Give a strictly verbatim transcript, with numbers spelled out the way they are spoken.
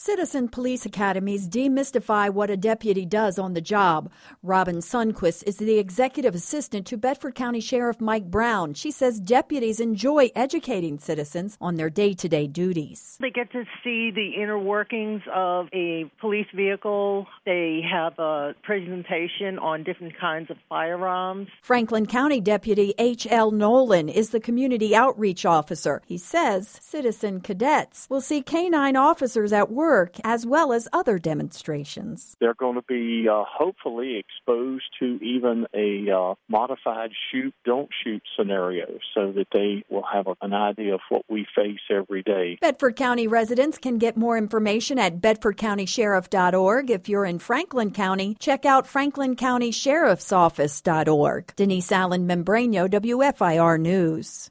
Citizen police academies demystify what a deputy does on the job. Robin Sundquist is the executive assistant to Bedford County Sheriff Mike Brown. She says deputies enjoy educating citizens on their day-to-day duties. They get to see the inner workings of a police vehicle. They have a presentation on different kinds of firearms. Franklin County Deputy H L Nolan is the community outreach officer. He says citizen cadets will see canine officers at work as well as other demonstrations. They're going to be uh, hopefully exposed to even a uh, modified shoot, don't shoot scenario so that they will have an idea of what we face every day. Bedford County residents can get more information at bedford county sheriff dot org. If you're in Franklin County, check out franklin county sheriff's office dot org. Denise Allen Membrano, W F I R News.